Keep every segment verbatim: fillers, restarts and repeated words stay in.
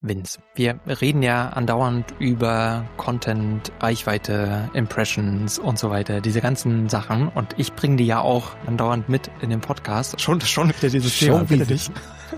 Vince, wir reden ja andauernd über Content, Reichweite, Impressions und so weiter, diese ganzen Sachen. Und ich bringe die ja auch andauernd mit in den Podcast. Schon, schon wieder dieses Thema, bitte dich.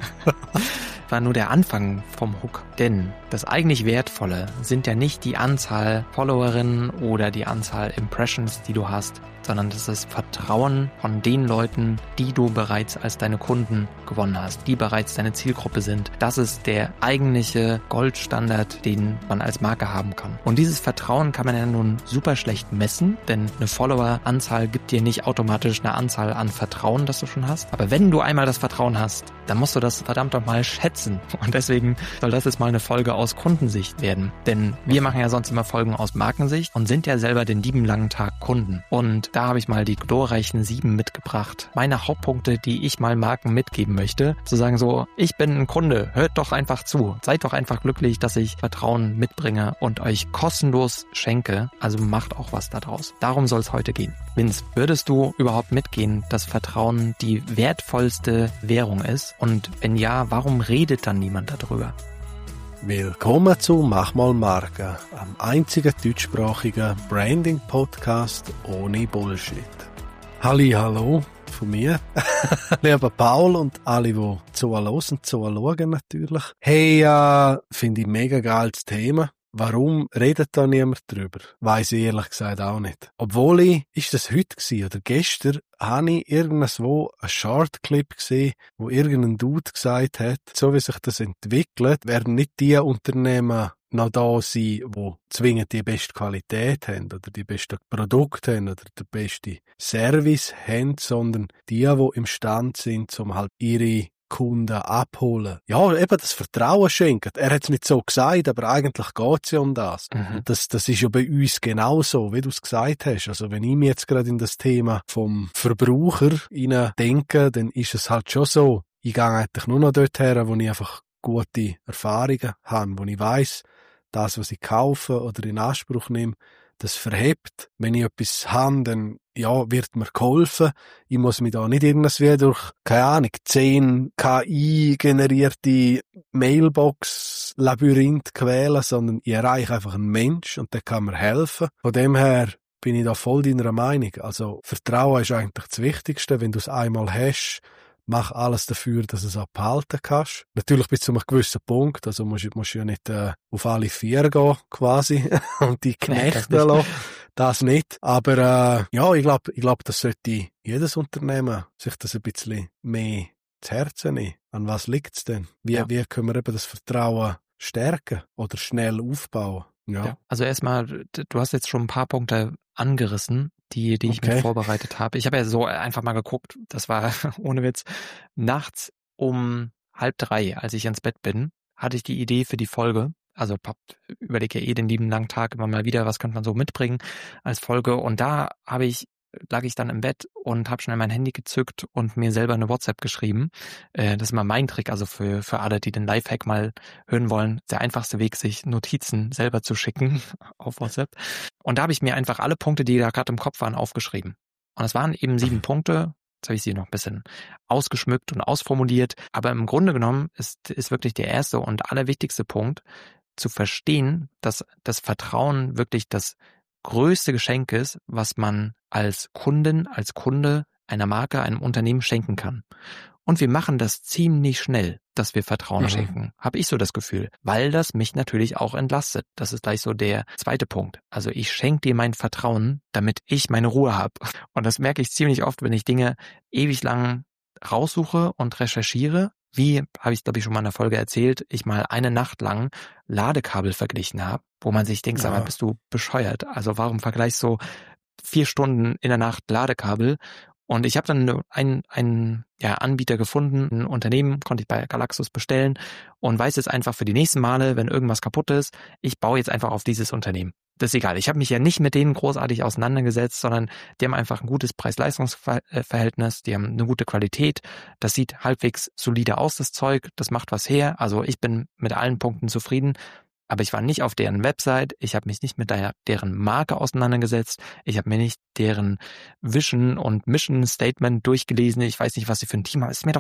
War nur der Anfang vom Hook. Denn das eigentlich Wertvolle sind ja nicht die Anzahl Followerinnen oder die Anzahl Impressions, die du hast, sondern das ist Vertrauen von den Leuten, die du bereits als deine Kunden gewonnen hast, die bereits deine Zielgruppe sind. Das ist der eigentliche Goldstandard, den man als Marke haben kann. Und dieses Vertrauen kann man ja nun super schlecht messen, denn eine Follower-Anzahl gibt dir nicht automatisch eine Anzahl an Vertrauen, das du schon hast. Aber wenn du einmal das Vertrauen hast, dann musst du das verdammt nochmal schätzen. Und deswegen soll das jetzt mal eine Folge aus Kundensicht werden. Denn wir machen ja sonst immer Folgen aus Markensicht und sind ja selber den lieben langen Tag Kunden. Und da habe ich mal die glorreichen sieben mitgebracht. Meine Hauptpunkte, die ich mal Marken mitgeben möchte. Zu sagen so, ich bin ein Kunde, hört doch einfach zu. Seid doch einfach glücklich, dass ich Vertrauen mitbringe und euch kostenlos schenke. Also macht auch was daraus. Darum soll es heute gehen. Vince, würdest du überhaupt mitgehen, dass Vertrauen die wertvollste Währung ist? Und wenn ja, warum redet dann niemand darüber? Willkommen zu Mach mal Marke, am einzigen deutschsprachigen Branding-Podcast ohne Bullshit. Halli, hallo von mir, lieber Paul und alle, die zuhören und zuschauen natürlich. Hey, äh, finde ich mega geiles Thema. Warum redet da niemand drüber? Weiss ich ehrlich gesagt auch nicht. Obwohl ich, ist das heute gewesen oder gestern, habe ich irgendwo einen Shortclip gesehen, wo irgendein Dude gesagt hat, so wie sich das entwickelt, werden nicht die Unternehmen noch da sein, die zwingend die beste Qualität haben oder die besten Produkte haben oder den besten Service haben, sondern die, die imstande sind, um halt ihre Kunden abholen. Ja, eben das Vertrauen schenken. Er hat es nicht so gesagt, aber eigentlich geht es ja um das. Mhm. das. Das ist ja bei uns genauso, wie du es gesagt hast. Also wenn ich mir jetzt gerade in das Thema vom Verbraucher hinein denke, dann ist es halt schon so, ich gehe eigentlich nur noch dort her, wo ich einfach gute Erfahrungen habe, wo ich weiss, das, was ich kaufe oder in Anspruch nehme, das verhebt. Wenn ich etwas habe, dann ja, wird mir geholfen. Ich muss mich da nicht irgendwie durch, keine Ahnung, zehn K I-generierte Mailbox-Labyrinth quälen, sondern ich erreiche einfach einen Mensch und der kann mir helfen. Von dem her bin ich da voll deiner Meinung. Also Vertrauen ist eigentlich das Wichtigste. Wenn du es einmal hast, mach alles dafür, dass du es auch behalten kannst. Natürlich bis zu einem gewissen Punkt. Also musst du musst ja nicht äh, auf alle vier gehen, quasi, und die Knechte lassen. Das nicht. Aber äh, ja, ich glaube, ich glaub, das sollte jedes Unternehmen sich das ein bisschen mehr zu Herzen nehmen. An was liegt es denn? Wie, ja. wie können wir eben das Vertrauen stärken oder schnell aufbauen? Ja. Ja, also erstmal, du hast jetzt schon ein paar Punkte angerissen, die, die ich Okay. mir vorbereitet habe. Ich habe ja so einfach mal geguckt, das war ohne Witz, nachts um halb drei, als ich ins Bett bin, hatte ich die Idee für die Folge. Also überlege ja eh den lieben langen Tag immer mal wieder, was könnte man so mitbringen als Folge. Und da habe ich lag ich dann im Bett und habe schnell mein Handy gezückt und mir selber eine WhatsApp geschrieben. Äh, das ist mal mein Trick, also für für alle, die den Lifehack mal hören wollen. Der einfachste Weg, sich Notizen selber zu schicken auf WhatsApp. Und da habe ich mir einfach alle Punkte, die da gerade im Kopf waren, aufgeschrieben. Und es waren eben sieben Punkte. Jetzt habe ich sie noch ein bisschen ausgeschmückt und ausformuliert. Aber im Grunde genommen ist ist wirklich der erste und allerwichtigste Punkt, zu verstehen, dass das Vertrauen wirklich das größte Geschenk ist, was man als Kundin, als Kunde einer Marke, einem Unternehmen schenken kann. Und wir machen das ziemlich schnell, dass wir Vertrauen mhm. schenken, habe ich so das Gefühl, weil das mich natürlich auch entlastet. Das ist gleich so der zweite Punkt. Also ich schenke dir mein Vertrauen, damit ich meine Ruhe habe. Und das merke ich ziemlich oft, wenn ich Dinge ewig lang raussuche und recherchiere. Wie, habe ich glaube ich schon mal in der Folge erzählt, ich mal eine Nacht lang Ladekabel verglichen habe, wo man sich denkt, ja. sag mal, bist du bescheuert? Also warum vergleichst du vier Stunden in der Nacht Ladekabel? Und ich habe dann einen, einen ja, Anbieter gefunden, ein Unternehmen, konnte ich bei Galaxus bestellen und weiß jetzt einfach für die nächsten Male, wenn irgendwas kaputt ist, ich baue jetzt einfach auf dieses Unternehmen. Das ist egal. Ich habe mich ja nicht mit denen großartig auseinandergesetzt, sondern die haben einfach ein gutes Preis-Leistungs-Verhältnis, die haben eine gute Qualität. Das sieht halbwegs solide aus, das Zeug, das macht was her. Also ich bin mit allen Punkten zufrieden. Aber ich war nicht auf deren Website, ich habe mich nicht mit der, deren Marke auseinandergesetzt, ich habe mir nicht deren Vision und Mission Statement durchgelesen, ich weiß nicht, was sie für ein Team haben, ist mir doch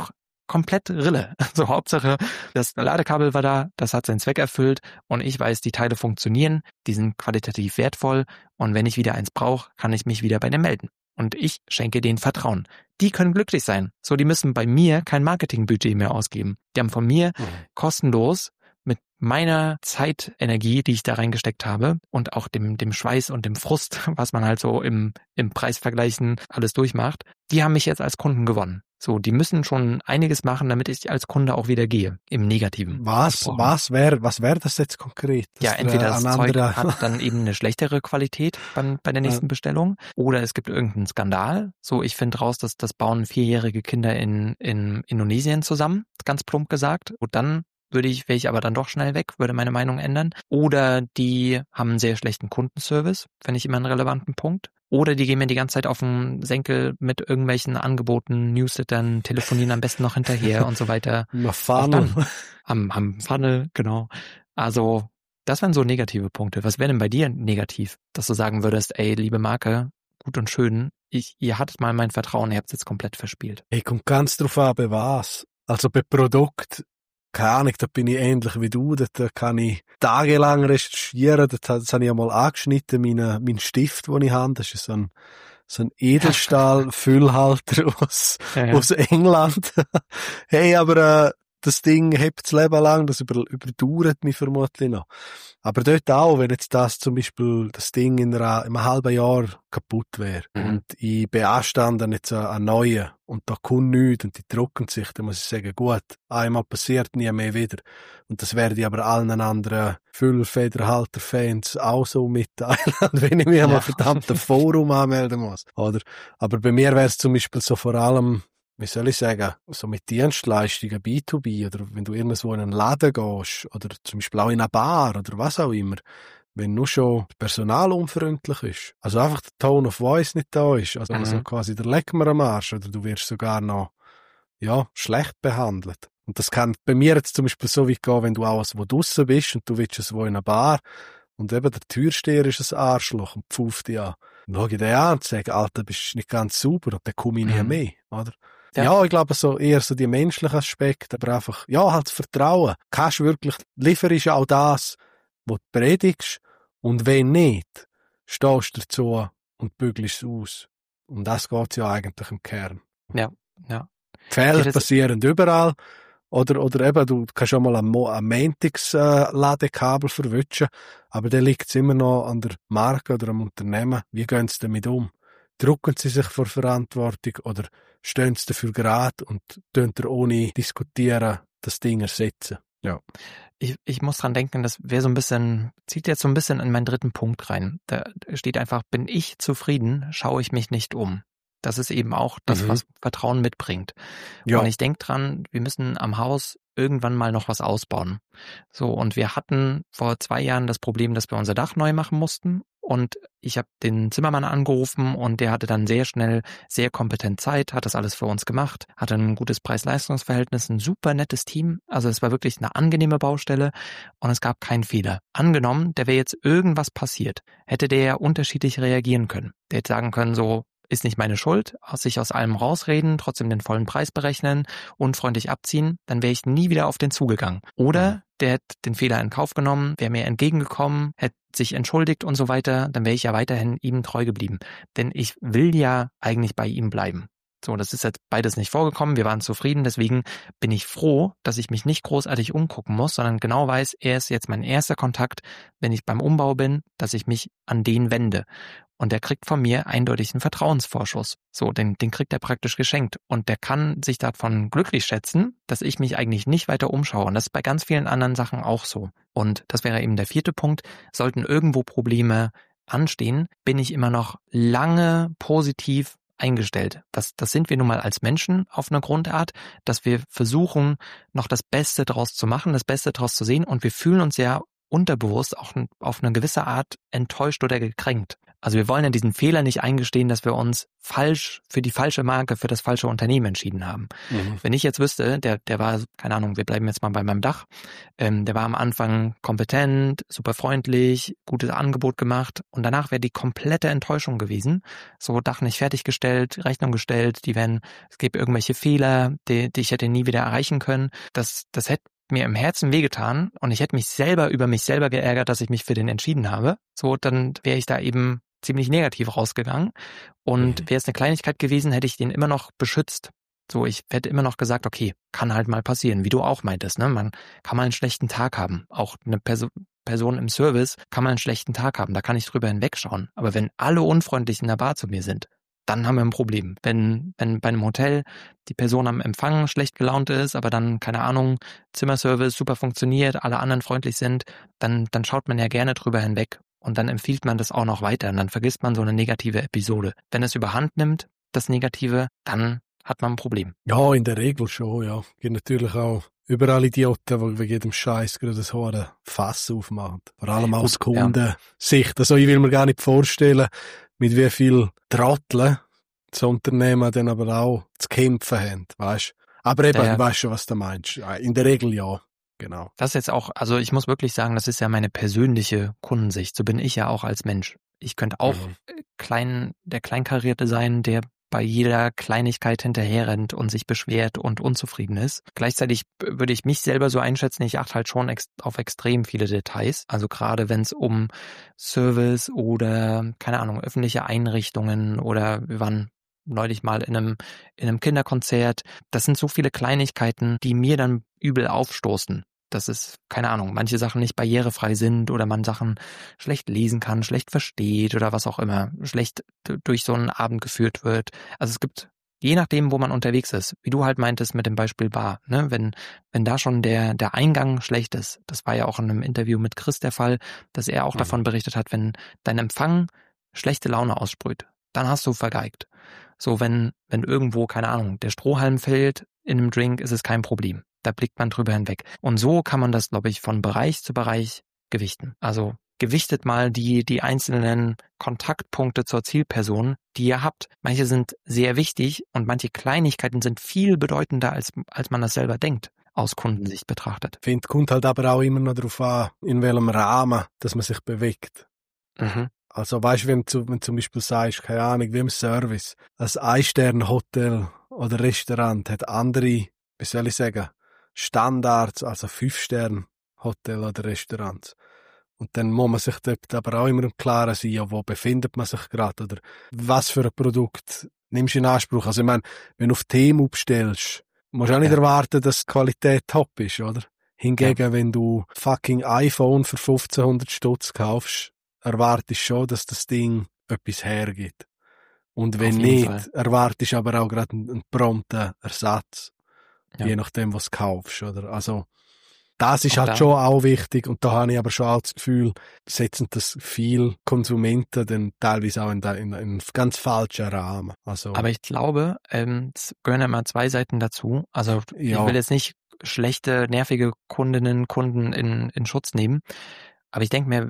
komplett Rille. So Hauptsache, das Ladekabel war da, das hat seinen Zweck erfüllt und ich weiß, die Teile funktionieren, die sind qualitativ wertvoll und wenn ich wieder eins brauche, kann ich mich wieder bei denen melden. Und ich schenke denen Vertrauen. Die können glücklich sein. So, die müssen bei mir kein Marketingbudget mehr ausgeben. Die haben von mir mhm. kostenlos mit meiner Zeitenergie, die ich da reingesteckt habe und auch dem dem Schweiß und dem Frust, was man halt so im im Preisvergleichen alles durchmacht, die haben mich jetzt als Kunden gewonnen. So, die müssen schon einiges machen, damit ich als Kunde auch wieder gehe, im Negativen. Was, gesprochen. was wäre was wäre das jetzt konkret? Ja, entweder das Zeug hat dann eben eine schlechtere Qualität beim, bei der nächsten ja. Bestellung oder es gibt irgendeinen Skandal. So, ich finde raus, dass das bauen vierjährige Kinder in in Indonesien zusammen, ganz plump gesagt. Und dann würde ich, wäre ich aber dann doch schnell weg, würde meine Meinung ändern. Oder die haben einen sehr schlechten Kundenservice, finde ich immer einen relevanten Punkt. Oder die gehen mir die ganze Zeit auf den Senkel mit irgendwelchen Angeboten, Newslettern, telefonieren am besten noch hinterher und so weiter. Funnel. Am, am Funnel, genau. Also, das wären so negative Punkte. Was wäre denn bei dir negativ, dass du sagen würdest, ey, liebe Marke, gut und schön, ich, ihr hattet mal mein Vertrauen, ihr habt es jetzt komplett verspielt. Hey, kommt ganz drauf an, bei was. Also bei Produkt, keine Ahnung, da bin ich ähnlich wie du, da kann ich tagelang recherchieren, das, das habe ich einmal angeschnitten, meinen mein Stift, den ich habe, das ist so ein, so ein Edelstahl-Füllhalter aus, ja, ja. aus England. Hey, aber äh, das Ding hebt das Leben lang, das über, überdauert mich vermutlich noch. Aber dort auch, wenn jetzt das zum Beispiel, das Ding in, einer, in einem halben Jahr kaputt wäre mhm. und ich beanstande jetzt einen neuen und da kommt nichts und die drucken sich, dann muss ich sagen, gut, einmal passiert, nie mehr wieder. Und das werde ich aber allen anderen Füllfederhalter-Fans auch so mitteilen, wenn ich mich ja. einmal verdammt ein Forum anmelden muss. Oder? Aber bei mir wäre es zum Beispiel so vor allem, wie soll ich sagen, so mit Dienstleistungen B zwei B oder wenn du irgendwo in einen Laden gehst oder zum Beispiel auch in eine Bar oder was auch immer, wenn nur schon das Personal unfreundlich ist, also einfach der Tone of Voice nicht da ist, also, mhm. also quasi der Leck mir am Arsch oder du wirst sogar noch ja, schlecht behandelt. Und das kann bei mir jetzt zum Beispiel so weit gehen, wenn du auch wo draussen bist und du willst es wo in einer Bar und eben der Türsteher ist ein Arschloch und pfufft dich an. Dann schau ich den an und sage, Alter, bist nicht ganz sauber und dann komme ich nie mhm. mehr, oder? Ja. ja, ich glaube so eher so die menschlichen Aspekte, aber einfach, ja, halt das Vertrauen. Kannst du wirklich, lieferst auch das, was du predigst, und wenn nicht, stehst du dazu und bügelst es aus. Und das geht ja eigentlich im Kern. Ja, ja. Fehler passieren überall. Oder, oder eben, du kannst auch mal ein, ein Mantix-Ladekabel verwutschen, aber dann liegt es immer noch an der Marke oder am Unternehmen. Wie gehen sie damit um? Drucken sie sich vor Verantwortung oder stehen sie dafür gerade und tun ohne diskutieren das Ding ersetzen? Ja. Ich, ich muss dran denken, das wäre so ein bisschen, zieht jetzt so ein bisschen in meinen dritten Punkt rein. Da steht einfach, bin ich zufrieden, schaue ich mich nicht um. Das ist eben auch das, mhm. was Vertrauen mitbringt. Ja. Und ich denke dran, wir müssen am Haus irgendwann mal noch was ausbauen. So, und wir hatten vor zwei Jahren das Problem, dass wir unser Dach neu machen mussten. Und ich habe den Zimmermann angerufen und der hatte dann sehr schnell, sehr kompetent Zeit, hat das alles für uns gemacht, hatte ein gutes Preis-Leistungs-Verhältnis, ein super nettes Team. Also es war wirklich eine angenehme Baustelle und es gab keinen Fehler. Angenommen, da wäre jetzt irgendwas passiert, hätte der ja unterschiedlich reagieren können. Der hätte sagen können, so, ist nicht meine Schuld, aus sich aus allem rausreden, trotzdem den vollen Preis berechnen, unfreundlich abziehen, dann wäre ich nie wieder auf den zugegangen. Oder der hätte den Fehler in Kauf genommen, wäre mir entgegengekommen, hätte sich entschuldigt und so weiter, dann wäre ich ja weiterhin ihm treu geblieben. Denn ich will ja eigentlich bei ihm bleiben. So, das ist jetzt beides nicht vorgekommen, wir waren zufrieden, deswegen bin ich froh, dass ich mich nicht großartig umgucken muss, sondern genau weiß, er ist jetzt mein erster Kontakt, wenn ich beim Umbau bin, dass ich mich an den wende. Und der kriegt von mir eindeutig einen Vertrauensvorschuss. So, den, den kriegt er praktisch geschenkt. Und der kann sich davon glücklich schätzen, dass ich mich eigentlich nicht weiter umschaue. Und das ist bei ganz vielen anderen Sachen auch so. Und das wäre eben der vierte Punkt. Sollten irgendwo Probleme anstehen, bin ich immer noch lange positiv eingestellt. Das, das sind wir nun mal als Menschen auf eine Grundart, dass wir versuchen, noch das Beste draus zu machen, das Beste draus zu sehen. Und wir fühlen uns ja unterbewusst auch auf eine gewisse Art enttäuscht oder gekränkt. Also wir wollen ja diesen Fehler nicht eingestehen, dass wir uns falsch für die falsche Marke, für das falsche Unternehmen entschieden haben. Mhm. Wenn ich jetzt wüsste, der der war, keine Ahnung, wir bleiben jetzt mal bei meinem Dach, ähm, der war am Anfang kompetent, super freundlich, gutes Angebot gemacht und danach wäre die komplette Enttäuschung gewesen. So, Dach nicht fertiggestellt, Rechnung gestellt, die werden, es gibt irgendwelche Fehler, die, die ich hätte nie wieder erreichen können. Das, das hätte mir im Herzen wehgetan und ich hätte mich selber über mich selber geärgert, dass ich mich für den entschieden habe. So, dann wäre ich da eben ziemlich negativ rausgegangen und mhm. wäre es eine Kleinigkeit gewesen, hätte ich den immer noch beschützt. So, ich hätte immer noch gesagt, okay, kann halt mal passieren, wie du auch meintest, ne? Man kann mal einen schlechten Tag haben. Auch eine Person, Person im Service kann mal einen schlechten Tag haben, da kann ich drüber hinwegschauen. Aber wenn alle unfreundlich in der Bar zu mir sind, dann haben wir ein Problem. Wenn, wenn bei einem Hotel die Person am Empfang schlecht gelaunt ist, aber dann, keine Ahnung, Zimmerservice super funktioniert, alle anderen freundlich sind, dann, dann schaut man ja gerne drüber hinweg. Und dann empfiehlt man das auch noch weiter und dann vergisst man so eine negative Episode. Wenn es überhand nimmt, das Negative, dann hat man ein Problem. Ja, in der Regel schon, ja. Es gibt natürlich auch überall Idioten, die wegen jedem Scheiß gerade das hohe Fass aufmachen. Vor allem aus Kundensicht. Also ich will mir gar nicht vorstellen, mit wie viel Trotteln das Unternehmen dann aber auch zu kämpfen haben, weißt? Aber eben, ja, du weißt schon, was du meinst. In der Regel ja. Genau. Das ist jetzt auch, also ich muss wirklich sagen, das ist ja meine persönliche Kundensicht. So bin ich ja auch als Mensch. Ich könnte auch mhm. klein, der Kleinkarierte sein, der bei jeder Kleinigkeit hinterherrennt und sich beschwert und unzufrieden ist. Gleichzeitig würde ich mich selber so einschätzen, ich achte halt schon ex- auf extrem viele Details. Also gerade wenn es um Service oder, keine Ahnung, öffentliche Einrichtungen oder wir waren neulich mal in einem, in einem Kinderkonzert. Das sind so viele Kleinigkeiten, die mir dann übel aufstoßen. Dass es, keine Ahnung, manche Sachen nicht barrierefrei sind oder man Sachen schlecht lesen kann, schlecht versteht oder was auch immer, schlecht d- durch so einen Abend geführt wird. Also es gibt, je nachdem, wo man unterwegs ist, wie du halt meintest mit dem Beispiel Bar, ne, wenn, wenn da schon der, der Eingang schlecht ist, das war ja auch in einem Interview mit Chris der Fall, dass er auch mhm. davon berichtet hat, wenn dein Empfang schlechte Laune aussprüht, dann hast du vergeigt. So, wenn, wenn irgendwo, keine Ahnung, der Strohhalm fällt in einem Drink, ist es kein Problem. Da blickt man drüber hinweg. Und so kann man das, glaube ich, von Bereich zu Bereich gewichten. Also gewichtet mal die, die einzelnen Kontaktpunkte zur Zielperson, die ihr habt. Manche sind sehr wichtig und manche Kleinigkeiten sind viel bedeutender, als, als man das selber denkt, aus Kundensicht betrachtet. Ich finde, kommt halt aber auch immer noch darauf an, in welchem Rahmen, dass man sich bewegt. Mhm. Also weißt du, wenn du wenn zum Beispiel sagst, keine Ahnung, wie im Service, ein Ein-Sterne-Hotel oder Restaurant hat andere, wie soll ich sagen, Standards, also Fünf-Sterne-Hotel oder Restaurants. Und dann muss man sich dort aber auch immer im Klaren sein, ja, wo befindet man sich gerade oder was für ein Produkt nimmst du in Anspruch. Also ich meine, wenn du auf Themen bestellst, musst du auch nicht ja. erwarten, dass die Qualität top ist, oder? Hingegen, ja. wenn du fucking iPhone für fünfzehnhundert Stutz kaufst, erwartest schon, dass das Ding etwas hergibt. Und wenn nicht, Fall. erwartest aber auch gerade einen, einen prompten Ersatz. Ja. Je nachdem, was du kaufst, oder? Also, das ist und halt dann, schon auch wichtig. Und da habe ich aber schon auch das Gefühl, setzen das viele Konsumenten dann teilweise auch in, in, in einen ganz falschen Rahmen. Also, aber ich glaube, ähm, es gehören ja mal zwei Seiten dazu. Also, ja. ich will jetzt nicht schlechte, nervige Kundinnen, Kunden in, in Schutz nehmen. Aber ich denke mir,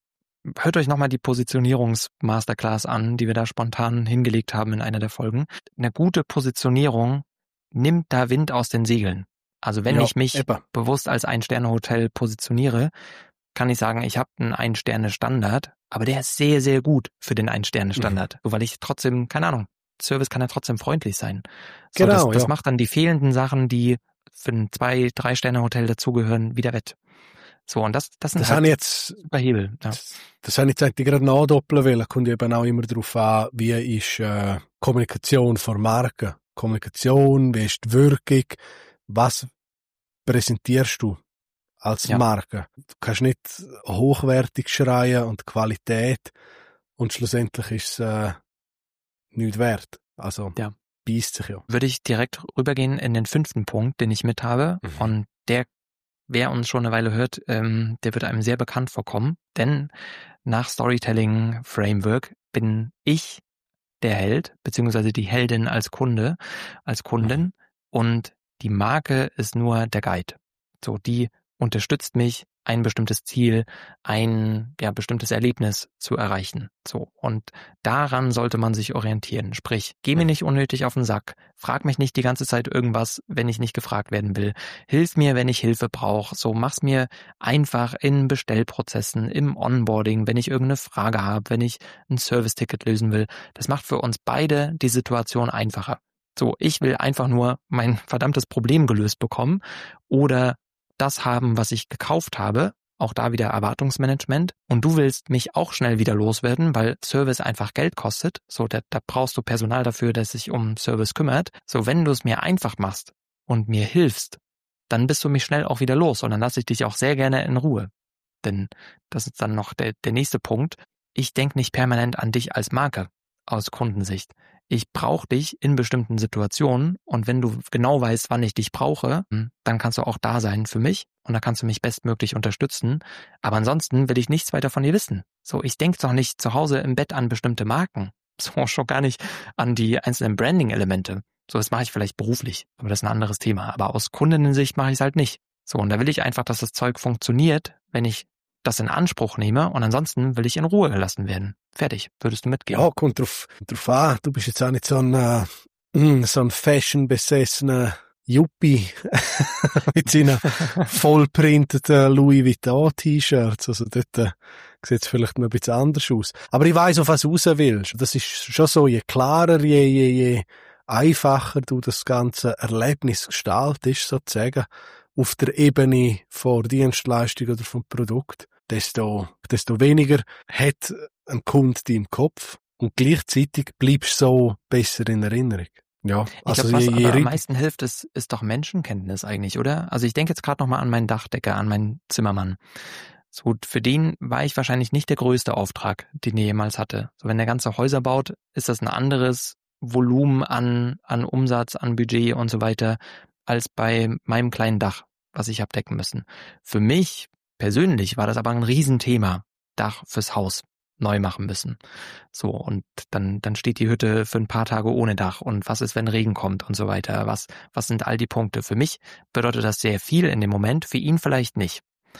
hört euch nochmal die Positionierungs-Masterclass an, die wir da spontan hingelegt haben in einer der Folgen. Eine gute Positionierung nimmt da Wind aus den Segeln. Also wenn ja, ich mich epa. bewusst als Ein-Sterne-Hotel positioniere, kann ich sagen, ich habe einen Ein-Sterne-Standard, aber der ist sehr, sehr gut für den Ein-Sterne-Standard. Mhm. So, weil ich trotzdem, keine Ahnung, Service kann ja trotzdem freundlich sein. So, genau, das, das ja. macht dann die fehlenden Sachen, die für ein Zwei-, Drei-Sterne-Hotel dazugehören, wieder wett. So, und das, das sind das halt jetzt, super Hebel. Ja. Das, das habe ich jetzt eigentlich gerade nachdoppeln wollen. Kommt eben auch immer darauf an, wie ist äh, Kommunikation vor Marken. Kommunikation, wie ist die Wirkung, was präsentierst du als ja. Marke? Du kannst nicht hochwertig schreien und Qualität und schlussendlich ist es äh, nichts wert. Also ja. beißt sich ja. Würde ich direkt rübergehen in den fünften Punkt, den ich mit habe mhm. und der Wer uns schon eine Weile hört, ähm, der wird einem sehr bekannt vorkommen, denn nach Storytelling Framework bin ich der Held, beziehungsweise die Heldin als Kunde, als Kundin mhm. und die Marke ist nur der Guide. So, die unterstützt mich ein bestimmtes Ziel, ein ja bestimmtes Erlebnis zu erreichen. So, und daran sollte man sich orientieren. Sprich, geh mir nicht unnötig auf den Sack, frag mich nicht die ganze Zeit irgendwas, wenn ich nicht gefragt werden will. Hilf mir, wenn ich Hilfe brauche. So, mach's mir einfach in Bestellprozessen, im Onboarding, wenn ich irgendeine Frage habe, wenn ich ein Service-Ticket lösen will. Das macht für uns beide die Situation einfacher. So, ich will einfach nur mein verdammtes Problem gelöst bekommen oder das haben, was ich gekauft habe, auch da wieder Erwartungsmanagement. Und du willst mich auch schnell wieder loswerden, weil Service einfach Geld kostet. So, da, da brauchst du Personal dafür, das sich um Service kümmert. So, wenn du es mir einfach machst und mir hilfst, dann bist du mich schnell auch wieder los und dann lasse ich dich auch sehr gerne in Ruhe. Denn das ist dann noch der, der nächste Punkt. Ich denke nicht permanent an dich als Marke aus Kundensicht. Ich brauche dich in bestimmten Situationen und wenn du genau weißt, wann ich dich brauche, dann kannst du auch da sein für mich und dann kannst du mich bestmöglich unterstützen. Aber ansonsten will ich nichts weiter von dir wissen. So, ich denke doch nicht zu Hause im Bett an bestimmte Marken. So, schon gar nicht an die einzelnen Branding-Elemente. So, das mache ich vielleicht beruflich, aber das ist ein anderes Thema. Aber aus Kundinnensicht mache ich es halt nicht. So, und da will ich einfach, dass das Zeug funktioniert, wenn ich das in Anspruch nehme und ansonsten will ich in Ruhe gelassen werden. Fertig. Würdest du mitgehen? Ja, kommt drauf, drauf an. Du bist jetzt auch nicht so ein, äh, so ein Fashion-besessener Yuppie mit seinen vollprinteten Louis Vuitton-T-Shirts. Also dort äh, sieht es vielleicht noch ein bisschen anders aus. Aber ich weiss, auf was du raus willst. Das ist schon so, je klarer, je, je, je einfacher du das ganze Erlebnis gestaltest, sozusagen, auf der Ebene von Dienstleistung oder vom Produkt, desto, desto weniger hat ein Kunde die im Kopf und gleichzeitig bleibst du so besser in Erinnerung. Ja, also ich glaube, was je, je aber am meisten hilft, ist, ist doch Menschenkenntnis eigentlich, oder? Also ich denke jetzt gerade nochmal an meinen Dachdecker, an meinen Zimmermann. So, für den war ich wahrscheinlich nicht der größte Auftrag, den er jemals hatte. So, wenn der ganze Häuser baut, ist das ein anderes Volumen an, an Umsatz, an Budget und so weiter, als bei meinem kleinen Dach, was ich abdecken müssen. Für mich persönlich war das aber ein Riesenthema, Dach fürs Haus neu machen müssen. So, und dann, dann steht die Hütte für ein paar Tage ohne Dach und was ist, wenn Regen kommt und so weiter. Was, was sind all die Punkte? Für mich bedeutet das sehr viel in dem Moment, für ihn vielleicht nicht.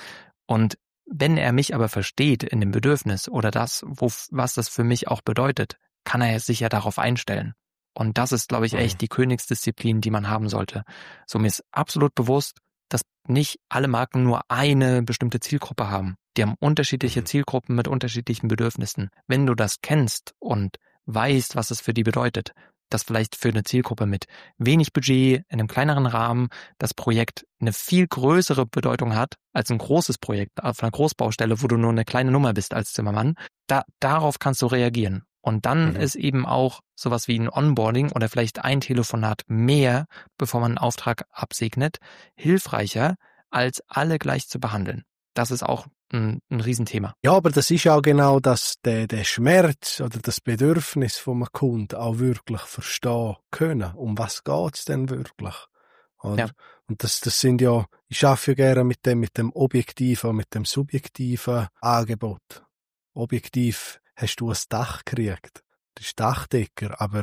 Und wenn er mich aber versteht in dem Bedürfnis oder das, wo, was das für mich auch bedeutet, kann er sich ja darauf einstellen. Und das ist, glaube ich, echt die Königsdisziplin, die man haben sollte. So, mir ist absolut bewusst, dass nicht alle Marken nur eine bestimmte Zielgruppe haben. Die haben unterschiedliche Zielgruppen mit unterschiedlichen Bedürfnissen. Wenn du das kennst und weißt, was es für die bedeutet, dass vielleicht für eine Zielgruppe mit wenig Budget, in einem kleineren Rahmen, das Projekt eine viel größere Bedeutung hat als ein großes Projekt auf einer Großbaustelle, wo du nur eine kleine Nummer bist als Zimmermann, da, darauf kannst du reagieren. Und dann mhm. ist eben auch sowas wie ein Onboarding oder vielleicht ein Telefonat mehr, bevor man einen Auftrag absegnet, hilfreicher, als alle gleich zu behandeln. Das ist auch ein, ein Riesenthema. Ja, aber das ist auch genau das, der, der Schmerz oder das Bedürfnis von einem Kunden auch wirklich verstehen können. Um was geht's denn wirklich? Oder? Ja. Und das, das sind ja, ich arbeite ja gerne mit dem, mit dem objektiven, mit dem subjektiven Angebot. Objektiv hast du ein Dach gekriegt. Das ist Dachdecker, aber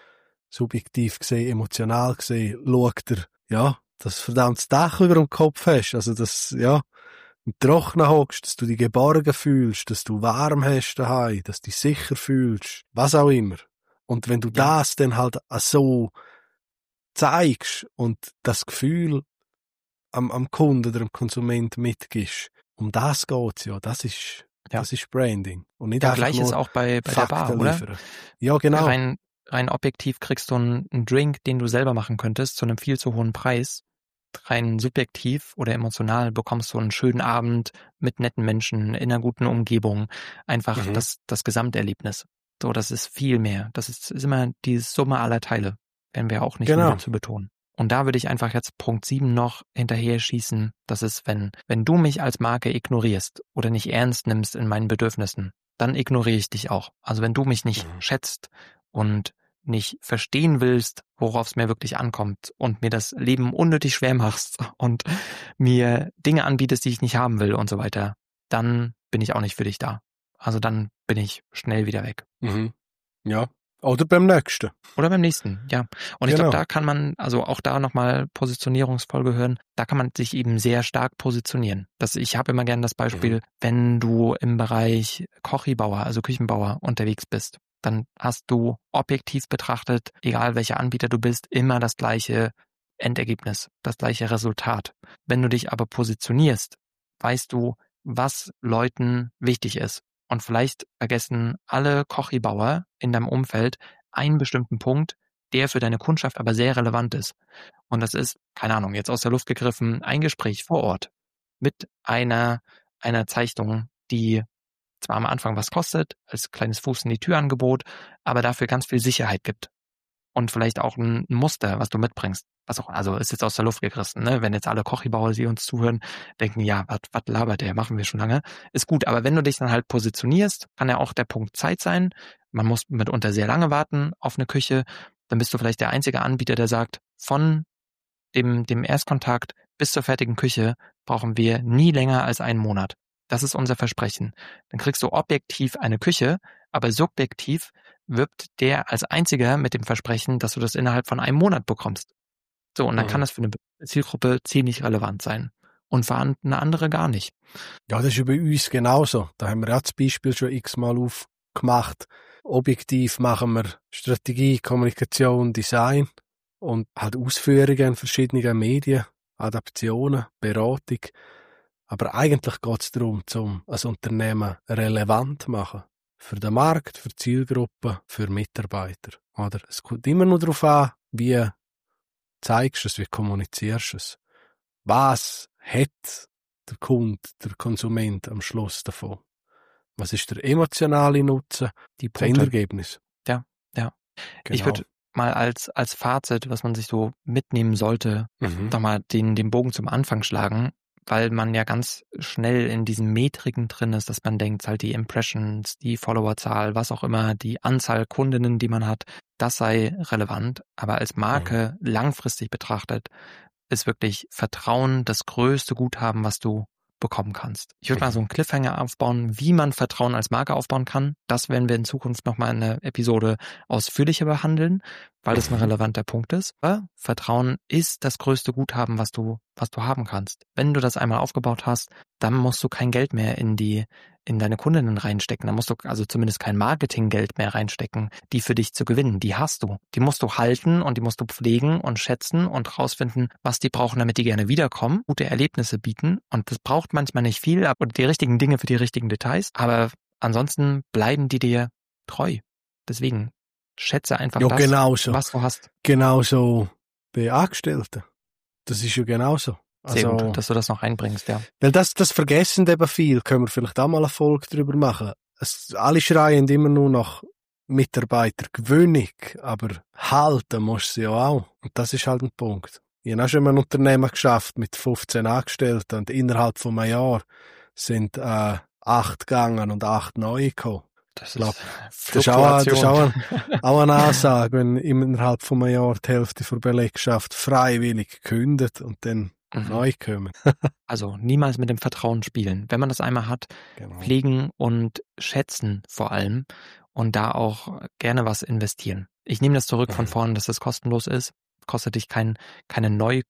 subjektiv gesehen, emotional gesehen, schaut er, ja, dass du verdammtes Dach über dem Kopf hast. Also, dass, ja, im Trocknen hockst, dass du dich geborgen fühlst, dass du warm hast daheim, dass du dich sicher fühlst, was auch immer. Und wenn du ja. das dann halt so zeigst und das Gefühl am, am Kunden oder am Konsument mitgibst, um das geht's ja, das ist, ja. das ist Branding. Und nicht ja, einfach gleich nur ist auch bei, bei der Bar, oder? Liefern. Ja, genau. Rein, rein objektiv kriegst du einen, einen Drink, den du selber machen könntest, zu einem viel zu hohen Preis. Rein subjektiv oder emotional bekommst du einen schönen Abend mit netten Menschen, in einer guten Umgebung. Einfach mhm. das, das Gesamterlebnis. So, das ist viel mehr. Das ist, ist immer die Summe aller Teile. Werden wir auch nicht genau. müde zu betonen. Und da würde ich einfach jetzt Punkt sieben noch hinterher schießen. Das ist, wenn, wenn du mich als Marke ignorierst oder nicht ernst nimmst in meinen Bedürfnissen, dann ignoriere ich dich auch. Also wenn du mich nicht mhm. schätzt und nicht verstehen willst, worauf es mir wirklich ankommt und mir das Leben unnötig schwer machst und mir Dinge anbietest, die ich nicht haben will und so weiter, dann bin ich auch nicht für dich da. Also dann bin ich schnell wieder weg. Mhm. Ja, Oder beim nächsten. Oder beim nächsten, ja. Und ich Genau. glaube, da kann man, also auch da nochmal Positionierungsfolge hören, da kann man sich eben sehr stark positionieren. Das, ich habe immer gerne das Beispiel, Mhm. wenn du im Bereich Kochibauer, also Küchenbauer unterwegs bist, dann hast du objektiv betrachtet, egal welcher Anbieter du bist, immer das gleiche Endergebnis, das gleiche Resultat. Wenn du dich aber positionierst, weißt du, was Leuten wichtig ist. Und vielleicht vergessen alle Kochibauer in deinem Umfeld einen bestimmten Punkt, der für deine Kundschaft aber sehr relevant ist. Und das ist, keine Ahnung, jetzt aus der Luft gegriffen, ein Gespräch vor Ort mit einer, einer Zeichnung, die zwar am Anfang was kostet, als kleines Fuß in die Tür-Angebot, aber dafür ganz viel Sicherheit gibt. Und vielleicht auch ein Muster, was du mitbringst. Was auch, also ist jetzt aus der Luft gegriffen, ne? Wenn jetzt alle Kochibauer, die uns zuhören, denken, ja, was was labert der, machen wir schon lange. Ist gut, aber wenn du dich dann halt positionierst, kann ja auch der Punkt Zeit sein. Man muss mitunter sehr lange warten auf eine Küche. Dann bist du vielleicht der einzige Anbieter, der sagt, von dem, dem Erstkontakt bis zur fertigen Küche brauchen wir nie länger als einen Monat. Das ist unser Versprechen. Dann kriegst du objektiv eine Küche, aber subjektiv wirbt der als einziger mit dem Versprechen, dass du das innerhalb von einem Monat bekommst. So, und dann Mhm. kann das für eine Zielgruppe ziemlich relevant sein. Und für eine andere gar nicht. Ja, das ist bei uns genauso. Da haben wir ja das Beispiel schon x-mal aufgemacht. Objektiv machen wir Strategie, Kommunikation, Design und halt Ausführungen in verschiedenen Medien, Adaptionen, Beratung. Aber eigentlich geht es darum, um ein Unternehmen relevant zu machen. Für den Markt, für die Zielgruppe, für Mitarbeiter. Oder es kommt immer nur darauf an, wie zeigst du es, wie kommunizierst du es. Was hat der Kunde, der Konsument am Schluss davon? Was ist der emotionale Nutzen, Die das Punkte. Endergebnis? Ja, ja. Genau. Ich würde mal als, als Fazit, was man sich so mitnehmen sollte, Mhm. nochmal den, den Bogen zum Anfang schlagen, weil man ja ganz schnell in diesen Metriken drin ist, dass man denkt, halt die Impressions, die Followerzahl, was auch immer, die Anzahl Kundinnen, die man hat, das sei relevant. Aber als Marke mhm. langfristig betrachtet, ist wirklich Vertrauen das größte Guthaben, was du bekommen kannst. Ich würde mhm. mal so einen Cliffhanger aufbauen, wie man Vertrauen als Marke aufbauen kann. Das werden wir in Zukunft nochmal in einer Episode ausführlicher behandeln, weil das ein relevanter Punkt ist. Aber Vertrauen ist das größte Guthaben, was du, was du haben kannst. Wenn du das einmal aufgebaut hast, dann musst du kein Geld mehr in die, in deine Kundinnen reinstecken. Da musst du also zumindest kein Marketinggeld mehr reinstecken, die für dich zu gewinnen. Die hast du. Die musst du halten und die musst du pflegen und schätzen und rausfinden, was die brauchen, damit die gerne wiederkommen, gute Erlebnisse bieten. Und das braucht manchmal nicht viel, aber die richtigen Dinge für die richtigen Details. Aber ansonsten bleiben die dir treu. Deswegen schätze einfach ja, das, genauso. was du hast. Genauso bei Angestellten. Das ist ja genauso. Sehr also, gut, dass du das noch einbringst, ja. Weil das, das vergessen eben viel. Können wir vielleicht auch mal eine Folge drüber machen. Es, alle schreien immer nur nach Mitarbeitergewinnung, aber halten musst du ja auch. Und das ist halt ein Punkt. Ich habe auch schon mal ein Unternehmen geschafft mit fünfzehn Angestellten und innerhalb von einem Jahr sind äh, acht gegangen und acht neu gekommen. Das ist, glaub, das ist auch, das ist auch, ein, auch eine Ansage, wenn innerhalb von einem Jahr die Hälfte der Belegschaft freiwillig kündet und dann mhm. neu kommen. Also niemals mit dem Vertrauen spielen. Wenn man das einmal hat, genau. pflegen und schätzen vor allem und da auch gerne was investieren. Ich nehme das zurück mhm. von vorn, dass das kostenlos ist. Kostet dich kein, keine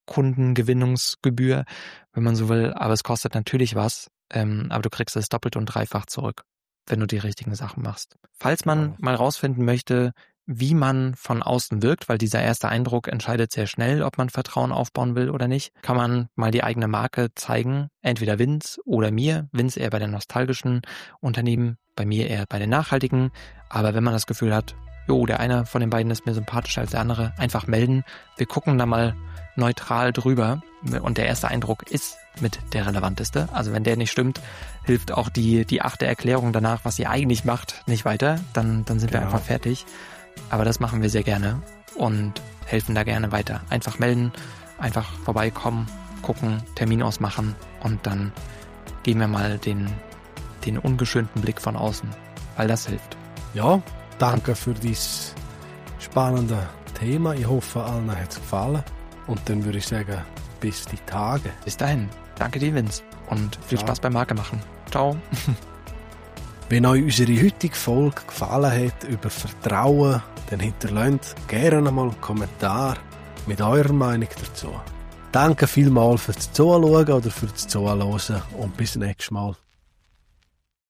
Neukundengewinnungsgebühr, wenn man so will, aber es kostet natürlich was, ähm, aber du kriegst es doppelt und dreifach zurück, wenn du die richtigen Sachen machst. Falls man ja. mal rausfinden möchte, wie man von außen wirkt, weil dieser erste Eindruck entscheidet sehr schnell, ob man Vertrauen aufbauen will oder nicht, kann man mal die eigene Marke zeigen, entweder Vince oder mir. Vince eher bei den nostalgischen Unternehmen, bei mir eher bei den nachhaltigen. Aber wenn man das Gefühl hat, jo, der eine von den beiden ist mir sympathischer als der andere, einfach melden. Wir gucken da mal neutral drüber und der erste Eindruck ist mit der relevanteste. Also wenn der nicht stimmt, hilft auch die, die achte Erklärung danach, was ihr eigentlich macht, nicht weiter. Dann, dann sind genau. wir einfach fertig. Aber das machen wir sehr gerne und helfen da gerne weiter. Einfach melden, einfach vorbeikommen, gucken, Termin ausmachen und dann geben wir mal den, den ungeschönten Blick von außen, weil das hilft. Ja, danke für dieses spannende Thema. Ich hoffe, allen hat es gefallen. Und dann würde ich sagen, bis die Tage. Bis dahin. Danke dir, Vince. Und viel Ciao. Spaß beim Marke machen. Ciao. Wenn euch unsere heutige Folge gefallen hat über Vertrauen, dann hinterlasst gerne einmal einen Kommentar mit eurer Meinung dazu. Danke vielmals fürs Zuschauen oder fürs Zuhören und bis nächstes Mal.